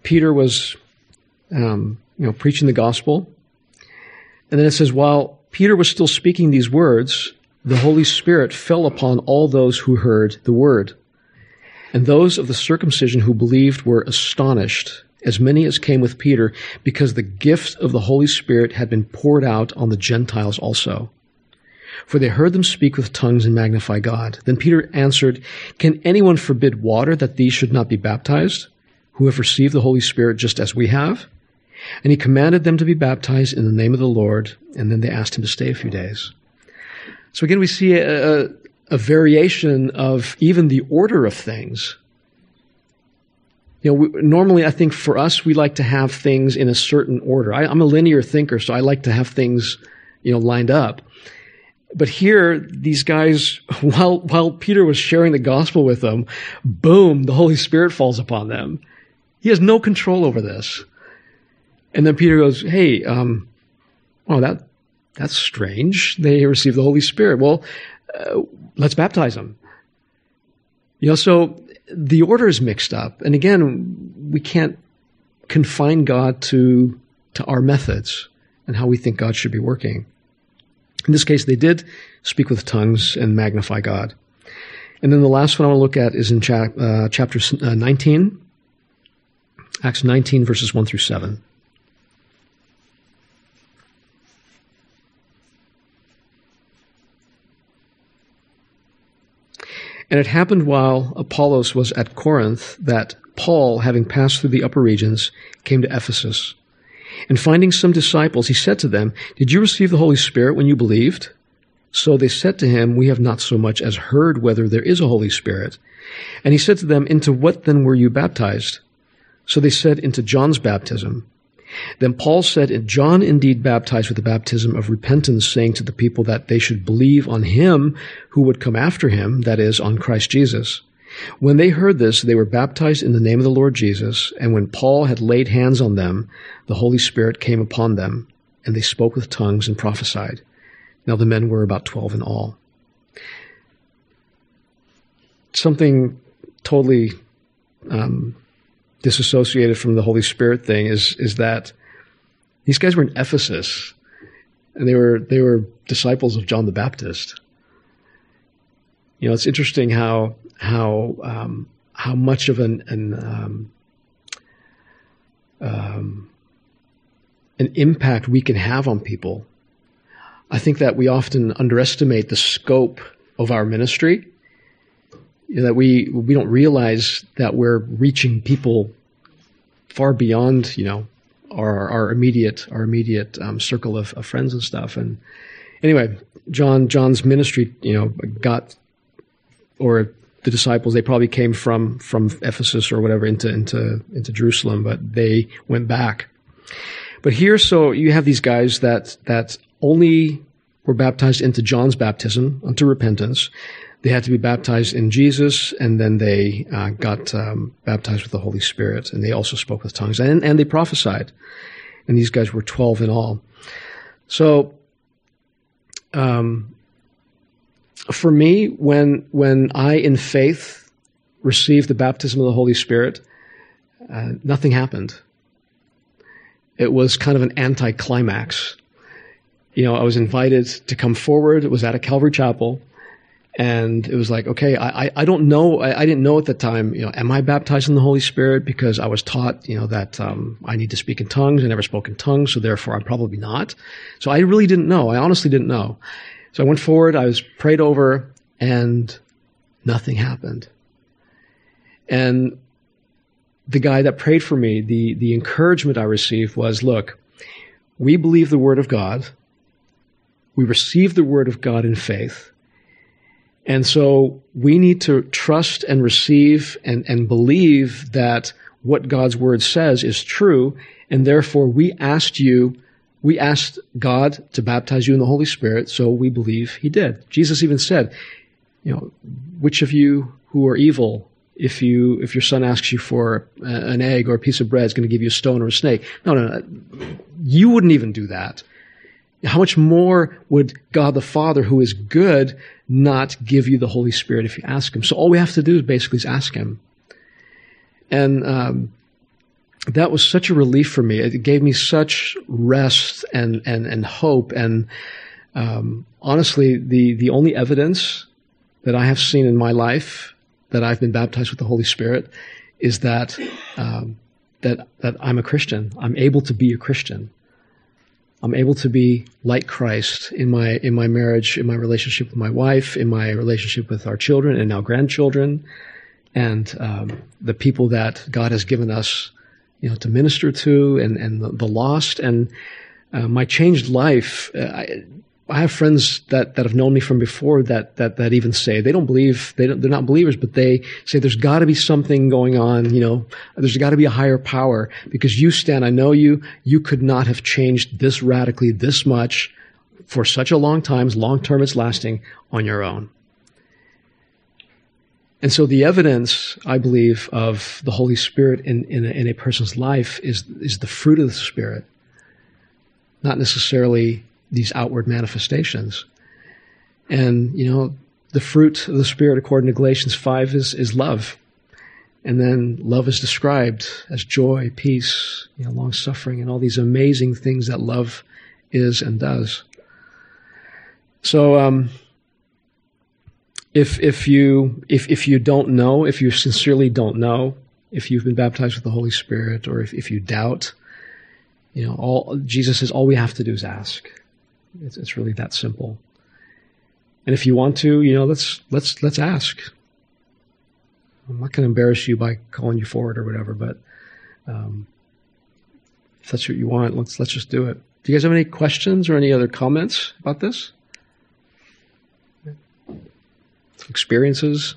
S1: Peter was, um, you know, preaching the gospel. And then it says, while Peter was still speaking these words, the Holy Spirit fell upon all those who heard the word. And those of the circumcision who believed were astonished, as many as came with Peter, because the gift of the Holy Spirit had been poured out on the Gentiles also. For they heard them speak with tongues and magnify God. Then Peter answered, can anyone forbid water that these should not be baptized, who have received the Holy Spirit just as we have? And he commanded them to be baptized in the name of the Lord, and then they asked him to stay a few days. So again, we see a, a, a variation of even the order of things. You know, we, normally I think for us, we like to have things in a certain order. I, I'm a linear thinker, so I like to have things, you know, lined up. But here, these guys, while while Peter was sharing the gospel with them, boom, the Holy Spirit falls upon them. He has no control over this. And then Peter goes, hey, um, oh, that that's strange. They received the Holy Spirit. Well, uh, let's baptize them. You know, so the order is mixed up. And again, we can't confine God to to our methods and how we think God should be working. In this case, they did speak with tongues and magnify God. And then the last one I want to look at is in cha- uh, chapter nineteen, Acts nineteen, verses one through seven. And it happened while Apollos was at Corinth that Paul, having passed through the upper regions, came to Ephesus. And finding some disciples, he said to them, did you receive the Holy Spirit when you believed? So they said to him, we have not so much as heard whether there is a Holy Spirit. And he said to them, into what then were you baptized? So they said, into John's baptism. Then Paul said, John indeed baptized with the baptism of repentance, saying to the people that they should believe on him who would come after him, that is, on Christ Jesus. When they heard this, they were baptized in the name of the Lord Jesus, and when Paul had laid hands on them, the Holy Spirit came upon them, and they spoke with tongues and prophesied. Now the men were about twelve in all. Something totally um, disassociated from the Holy Spirit thing is is that these guys were in Ephesus, and they were they were disciples of John the Baptist. You know, it's interesting how how um, how much of an an, um, um, an impact we can have on people. I think that we often underestimate the scope of our ministry. You know, that we we don't realize that we're reaching people far beyond, you know, our our immediate our immediate um, circle of, of friends and stuff. And anyway, John John's ministry, you know, got or the disciples, they probably came from from Ephesus or whatever into into into Jerusalem, but they went back. But here, so you have these guys that that only were baptized into John's baptism, unto repentance. They had to be baptized in Jesus, and then they uh, got um, baptized with the Holy Spirit, and they also spoke with tongues, and, and they prophesied. And these guys were twelve in all. So, um, for me, when when I, in faith, received the baptism of the Holy Spirit, uh, nothing happened. It was kind of an anticlimax. You know, I was invited to come forward. It was at a Calvary Chapel. And it was like, okay, I, I don't know. I, I didn't know at the time, you know, am I baptized in the Holy Spirit? Because I was taught, you know, that um, I need to speak in tongues. I never spoke in tongues, so therefore I'm probably not. So I really didn't know. I honestly didn't know. So I went forward, I was prayed over, and nothing happened. And the guy that prayed for me, the, the encouragement I received was, look, we believe the Word of God. We receive the Word of God in faith. And so we need to trust and receive and, and believe that what God's Word says is true, and therefore we asked you, we asked God to baptize you in the Holy Spirit, so we believe He did. Jesus even said, you know, which of you who are evil, if you if your son asks you for an egg or a piece of bread, is going to give you a stone or a snake? No, no, no. You wouldn't even do that. How much more would God the Father, who is good, not give you the Holy Spirit if you ask Him? So all we have to do is basically is ask Him. And um, that was such a relief for me. It gave me such rest and, and, and hope. And um, honestly, the, the only evidence that I have seen in my life that I've been baptized with the Holy Spirit is that um, that that I'm a Christian. I'm able to be a Christian. I'm able to be like Christ in my in my marriage, in my relationship with my wife, in my relationship with our children and now grandchildren, and um, the people that God has given us, you know, to minister to, and and the, the lost. And uh, my changed life. Uh, I, I have friends that, that have known me from before that, that, that even say they don't believe, they don't, they're not believers, but they say there's got to be something going on, you know, there's got to be a higher power, because you, Stan, I know you, you could not have changed this radically, this much, for such a long time, as long term it's lasting, on your own. And so the evidence, I believe, of the Holy Spirit in, in, a, in a person's life is, is the fruit of the Spirit, not necessarily these outward manifestations. And, you know, the fruit of the Spirit, according to Galatians five, is, is love. And then love is described as joy, peace, you know, long-suffering, and all these amazing things that love is and does. So, um, if, if you, if, if you don't know, if you sincerely don't know, if you've been baptized with the Holy Spirit, or if, if you doubt, you know, all, Jesus says all we have to do is ask. It's, it's really that simple. And if you want to, you know, let's let's let's ask. I'm not going to embarrass you by calling you forward or whatever, but um, if that's what you want, let's let's just do it. Do you guys have any questions or any other comments about this? Experiences?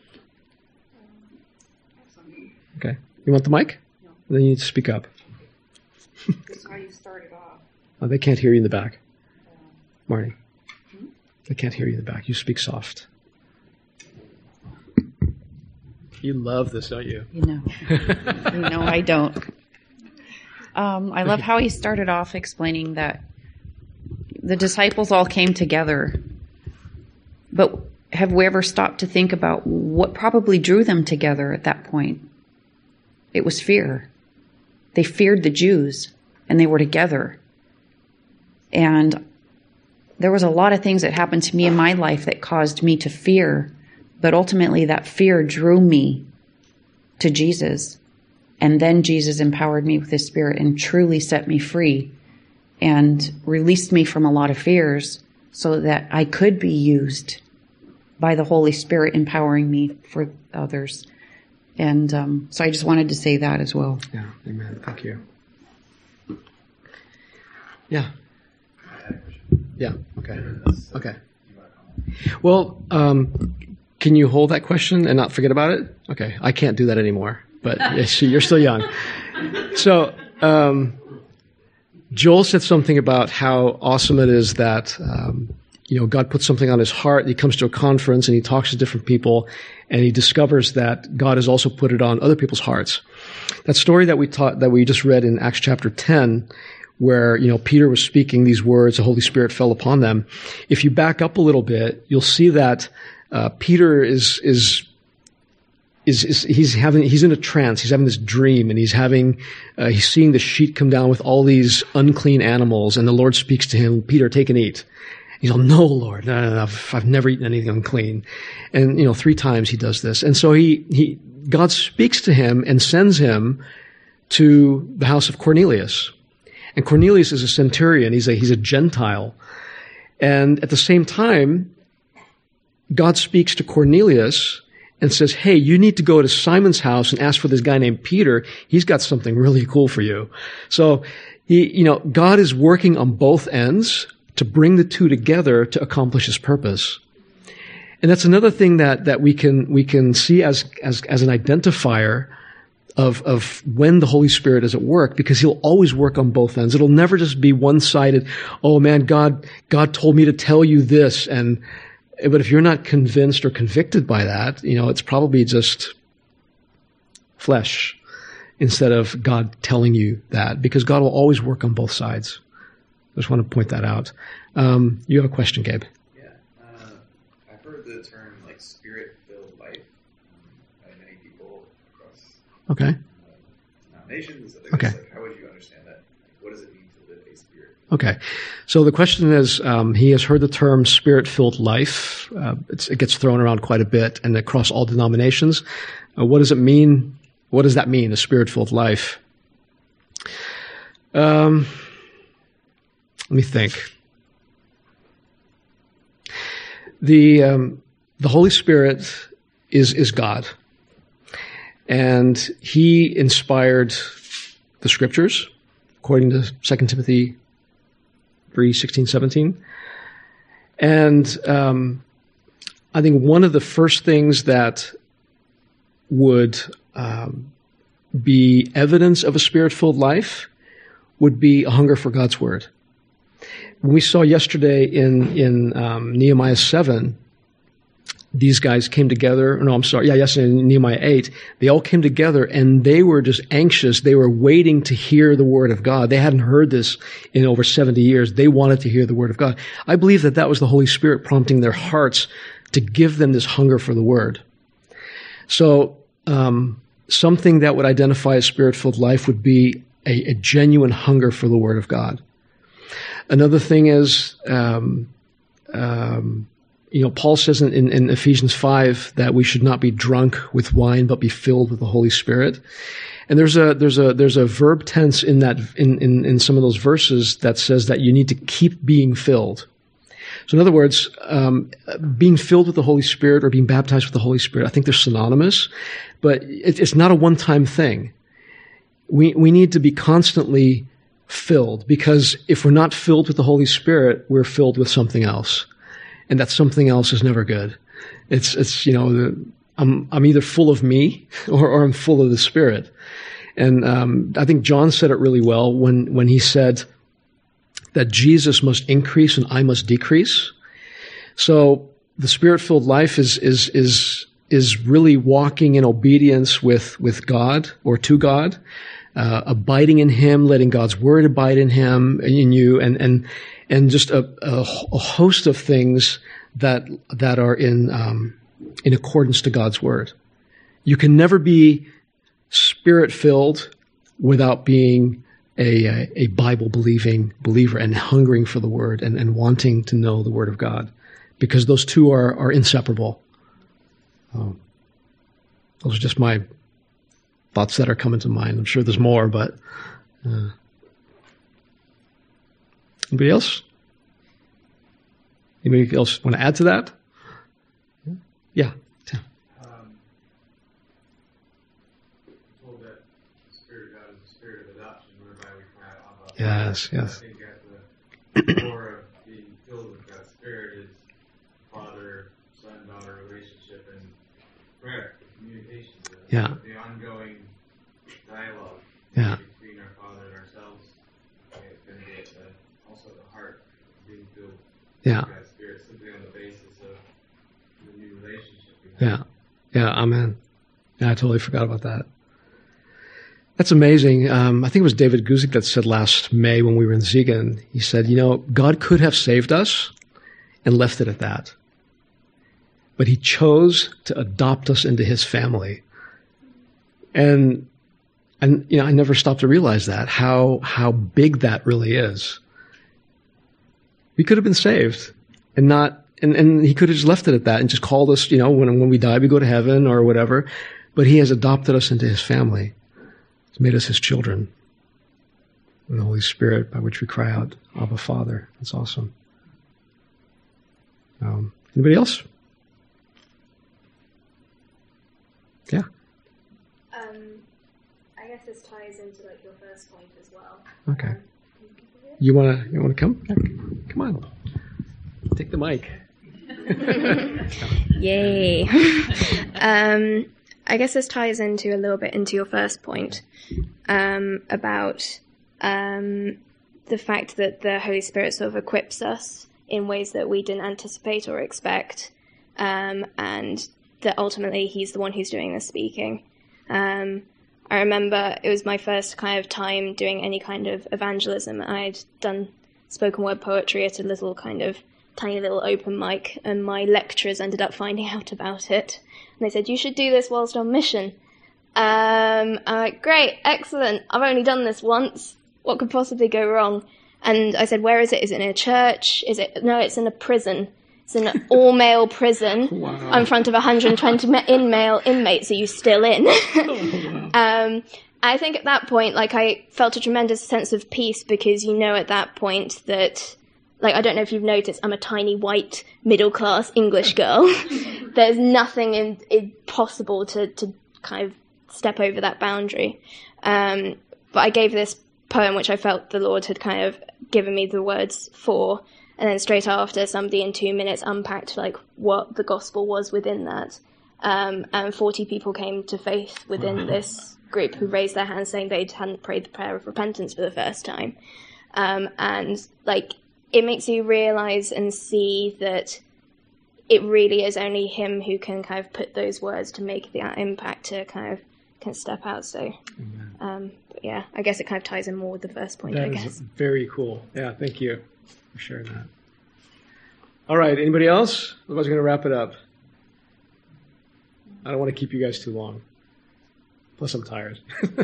S1: Okay. You want the mic?
S6: No.
S1: Then you need to speak up.
S6: That's how you started off.
S1: Oh, they can't hear you in the back.
S6: Um,
S1: Marnie.
S6: Hmm?
S1: They can't hear you in the back. You speak soft. You love this, don't you?
S6: You know. You know I don't. Um, I love how he started off explaining that the disciples all came together. But have we ever stopped to think about what probably drew them together at that point? It was fear. They feared the Jews, and they were together. And there was a lot of things that happened to me in my life that caused me to fear, but ultimately that fear drew me to Jesus. And then Jesus empowered me with his Spirit and truly set me free and released me from a lot of fears so that I could be used by the Holy Spirit empowering me for others. And um, so I just wanted to say that as well.
S1: Yeah, amen. Thank you. Yeah. Yeah, okay. Okay. Well, um, can you hold that question and not forget about it? Okay, I can't do that anymore, but you're still young. So, um, Joel said something about how awesome it is that, um, you know, God puts something on his heart. He comes to a conference and he talks to different people, and he discovers that God has also put it on other people's hearts. That story that we taught, that we just read in Acts chapter ten, where, you know, Peter was speaking these words, the Holy Spirit fell upon them. If you back up a little bit, you'll see that uh, Peter is is is is he's having he's in a trance. He's having this dream, and he's having uh, he's seeing the sheet come down with all these unclean animals, and the Lord speaks to him, Peter, take and eat. He's like, no, Lord, no, no, no, I've, I've never eaten anything unclean. And, you know, three times he does this. And so he, he, God speaks to him and sends him to the house of Cornelius. And Cornelius is a centurion. He's a, he's a Gentile. And at the same time, God speaks to Cornelius and says, hey, you need to go to Simon's house and ask for this guy named Peter. He's got something really cool for you. So he, you know, God is working on both ends to bring the two together to accomplish his purpose. And that's another thing that, that we can, we can see as, as, as an identifier of, of when the Holy Spirit is at work, because he'll always work on both ends. It'll never just be one-sided. Oh man, God, God told me to tell you this. And, but if you're not convinced or convicted by that, you know, it's probably just flesh instead of God telling you that, because God will always work on both sides. I just want to point that out. Um, you have a question, Gabe?
S4: Yeah. Uh, I've heard the term like spirit-filled life um, by many people across
S1: Okay.
S4: uh, now denominations? Other
S1: Okay.
S4: Like, how would you understand that? What does it mean to live a spirit?
S1: Okay. So the question is, um, he has heard the term spirit-filled life. Uh, it's, it gets thrown around quite a bit and across all denominations. Uh, what does it mean? What does that mean, a spirit-filled life? Um, let me think. The, um, the Holy Spirit is, is God. And he inspired the scriptures, according to Second Timothy three, sixteen, seventeen. And um, I think one of the first things that would um, be evidence of a spirit-filled life would be a hunger for God's word. When we saw yesterday in, in um, Nehemiah seven, these guys came together. No, I'm sorry. Yeah, yesterday in Nehemiah eight, they all came together and they were just anxious. They were waiting to hear the word of God. They hadn't heard this in over seventy years. They wanted to hear the word of God. I believe that that was the Holy Spirit prompting their hearts to give them this hunger for the word. So, um, something that would identify a spirit-filled life would be a, a genuine hunger for the word of God. Another thing is, um, um, you know, Paul says in, in, in Ephesians five that we should not be drunk with wine, but be filled with the Holy Spirit. And there's a there's a there's a verb tense in that in, in, in some of those verses that says that you need to keep being filled. So in other words, um, being filled with the Holy Spirit or being baptized with the Holy Spirit, I think they're synonymous, but it, it's not a one-time thing. We we need to be constantly filled, because if we're not filled with the Holy Spirit, we're filled with something else. And that something else is never good. It's, it's, you know, the, I'm, I'm either full of me or, or I'm full of the Spirit. And, um, I think John said it really well when, when he said that Jesus must increase and I must decrease. So the Spirit-filled life is, is, is, is really walking in obedience with, with God or to God, uh, abiding in Him, letting God's Word abide in Him, in you, and, and, and just a, a, a host of things that that are in um, in accordance to God's word. You can never be spirit-filled without being a, a Bible-believing believer and hungering for the word and, and wanting to know the word of God, because those two are are inseparable. Um, those are just my thoughts that are coming to mind. I'm sure there's more, but. Uh, Anybody else? Anybody else want to add to that? Yeah. Tim.
S2: Um, told that the Spirit of God is the Spirit of adoption, whereby we cry out, Abba.
S1: Yes, yes.
S2: I think at the core of being filled with God's Spirit is father, son, daughter relationship and prayer, communication. The,
S1: Yeah.
S2: the ongoing dialogue
S1: Yeah.
S2: between our Father and ourselves. It's going to be at the, also at the heart of being filled
S1: Yeah.
S2: with God's Spirit, simply on the basis of the new relationship we have.
S1: Yeah. Yeah. Amen. Yeah, I totally forgot about that. That's amazing. Um, I think it was David Guzik that said last May when we were in Ziegen, he said, you know, God could have saved us and left it at that. But he chose to adopt us into his family. And, and, you know, I never stopped to realize that, how, how big that really is. We could have been saved and not, and, and he could have just left it at that and just called us, you know, when, when we die, we go to heaven or whatever. But he has adopted us into his family. He's made us his children. And the Holy Spirit, by which we cry out, Abba, Father. That's awesome. Um, anybody else? Yeah.
S7: Um, I guess this ties into like your first point as well.
S1: Okay.
S7: Um,
S1: You wanna you wanna come? Yeah, come on. Take the mic.
S7: Yay. um, I guess this ties into a little bit into your first point um, about um, the fact that the Holy Spirit sort of equips us in ways that we didn't anticipate or expect, um, and that ultimately he's the one who's doing the speaking. Um, I remember it was my first kind of time doing any kind of evangelism. I'd done spoken word poetry at a little kind of tiny little open mic, and my lecturers ended up finding out about it. And they said, you should do this whilst on mission. Um, I'm like, great, excellent. I've only done this once. What could possibly go wrong? And I said, where is it? Is it in a church? Is it? No, it's in a prison. It's an all-male prison. Wow. In front of one hundred twenty in-male inmates. Are you still in? Oh, wow. um, I think at that point, like, I felt a tremendous sense of peace because you know at that point that, like, I don't know if you've noticed, I'm a tiny white middle-class English girl. There's nothing in, in possible to, to kind of step over that boundary. Um, but I gave this poem, which I felt the Lord had kind of given me the words for, and then straight after, somebody in two minutes unpacked like what the gospel was within that. Um, and forty people came to faith within wow. this group who raised their hands saying they hadn't prayed the prayer of repentance for the first time. Um, and like, it makes you realize and see that it really is only him who can kind of put those words to make that impact to kind of can step out. So, um, but yeah, I guess it kind of ties in more with the first point,
S1: that
S7: I guess.
S1: Is very cool. Yeah, thank you for sharing that. All right, anybody else? Otherwise, we're going to wrap it up. I don't want to keep you guys too long. Plus, I'm tired.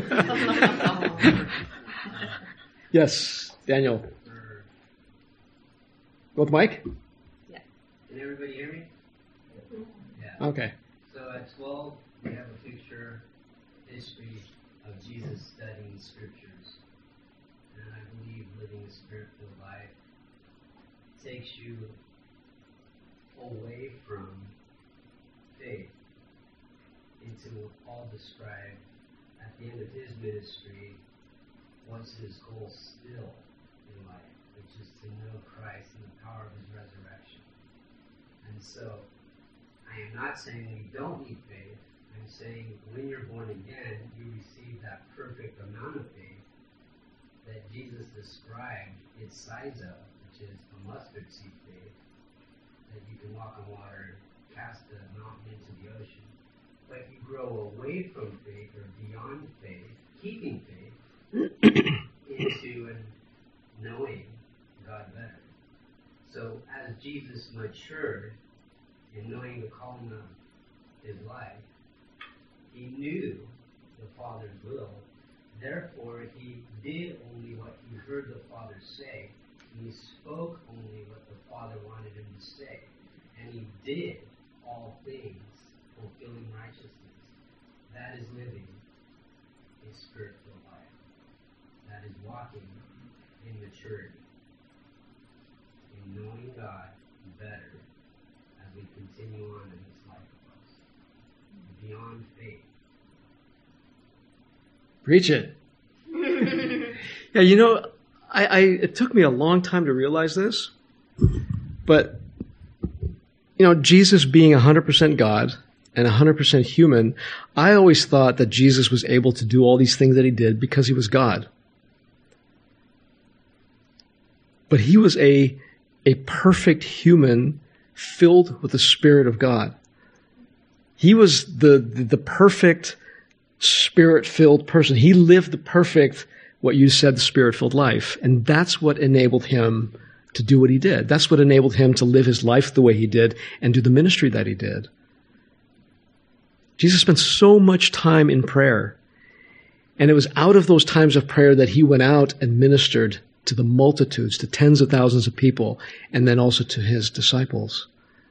S1: Yes, Daniel. Go with Mike?
S8: Yeah. Can everybody hear me?
S1: Yeah. Okay.
S8: So at twelve, we have a picture, history of Jesus studying scriptures. And I believe living a spirit-filled life takes you away from faith into what Paul described at the end of his ministry. What's his goal still in life, which is to know Christ and the power of his resurrection. And so, I am not saying we don't need faith. I'm saying when you're born again, you receive that perfect amount of faith that Jesus described its size of, which is a mustard seed faith, that you can walk on water, cast a mountain into the ocean. But you grow away from faith or beyond faith, keeping faith, into and knowing God better. So as Jesus matured in knowing the calling of his life, he knew the Father's will. Therefore, he did only what he heard the Father say, and he spoke only what the Father wanted him to say. And he did all things fulfilling righteousness. That is living a spirit-filled life. That is walking in maturity, in knowing God better as we continue on in this life of us, beyond faith.
S1: Preach it. Yeah, you know, I, I it took me a long time to realize this, but you know, Jesus being one hundred percent God and one hundred percent human, I always thought that Jesus was able to do all these things that he did because he was God. But he was a, a perfect human filled with the Spirit of God. He was the, the, the perfect Spirit-filled person. He lived the perfect, what you said, the Spirit-filled life. And that's what enabled him to do what he did. That's what enabled him to live his life the way he did and do the ministry that he did. Jesus spent so much time in prayer. And it was out of those times of prayer that he went out and ministered to the multitudes, to tens of thousands of people, and then also to his disciples.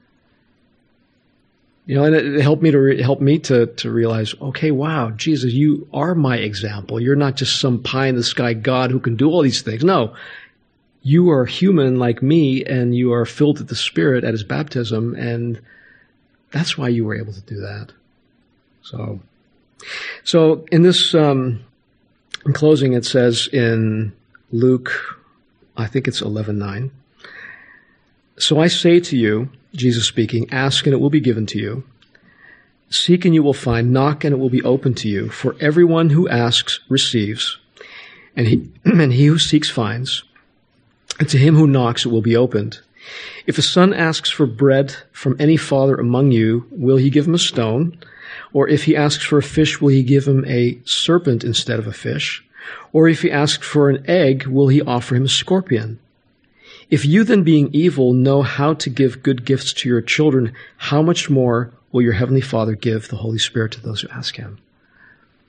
S1: You know, and it helped me to re- help me to to realize, okay, wow, Jesus, you are my example. You're not just some pie in the sky God who can do all these things. No, you are human like me, and you are filled with the Spirit at his baptism, and that's why you were able to do that. So, so in this, um, in closing, it says in Luke, I think it's eleven nine. So I say to you, Jesus speaking, ask and it will be given to you. Seek and you will find. Knock and it will be opened to you. For everyone who asks receives, and he, and he who seeks finds. And to him who knocks it will be opened. If a son asks for bread from any father among you, will he give him a stone? Or if he asks for a fish, will he give him a serpent instead of a fish? Or if he asks for an egg, will he offer him a scorpion? If you then, being evil, know how to give good gifts to your children, how much more will your heavenly Father give the Holy Spirit to those who ask him?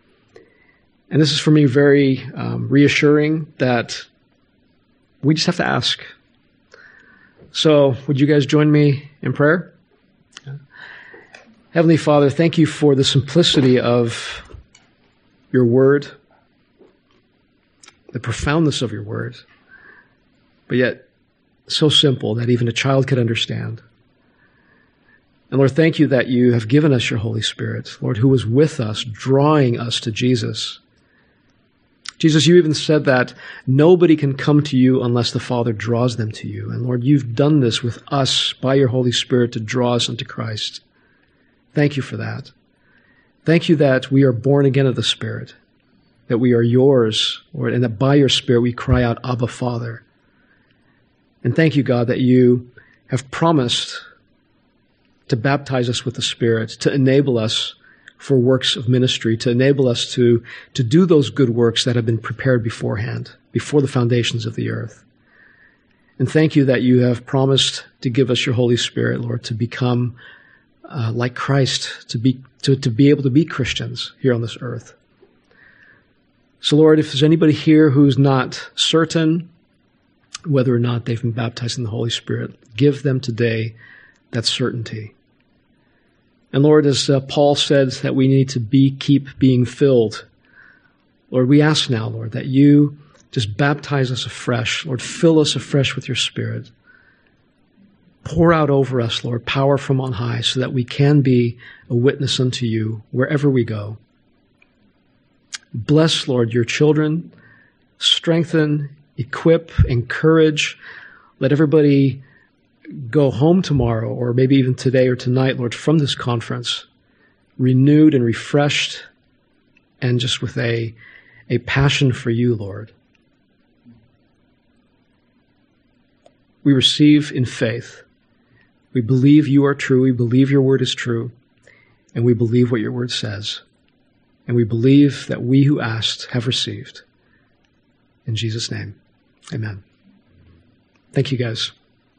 S1: And this is for me very um, reassuring that we just have to ask. So would you guys join me in prayer? Heavenly Father, thank you for the simplicity of your word, the profoundness of your word, but yet so simple that even a child could understand. And Lord, thank you that you have given us your Holy Spirit, Lord, who was with us, drawing us to Jesus. Jesus, you even said that nobody can come to you unless the Father draws them to you. And Lord, you've done this with us by your Holy Spirit to draw us unto Christ. Thank you for that. Thank you that we are born again of the Spirit, that we are yours, Lord, and that by your Spirit we cry out, Abba, Father. And thank you, God, that you have promised to baptize us with the Spirit, to enable us for works of ministry, to enable us to, to do those good works that have been prepared beforehand, before the foundations of the earth. And thank you that you have promised to give us your Holy Spirit, Lord, to become uh, like Christ, to be, to, to be able to be Christians here on this earth. So, Lord, if there's anybody here who's not certain whether or not they've been baptized in the Holy Spirit, give them today that certainty. And Lord, as uh, Paul said that we need to be, keep being filled, Lord, we ask now, Lord, that you just baptize us afresh. Lord, fill us afresh with your Spirit. Pour out over us, Lord, power from on high so that we can be a witness unto you wherever we go. Bless, Lord, your children. Strengthen, equip, encourage. Let everybody go home tomorrow, or maybe even today or tonight, Lord, from this conference, renewed and refreshed, and just with a, a passion for you, Lord. We receive in faith. We believe you are true. We believe your word is true. And we believe what your word says. And we believe that we who asked have received. In Jesus' name, amen. Thank you, guys.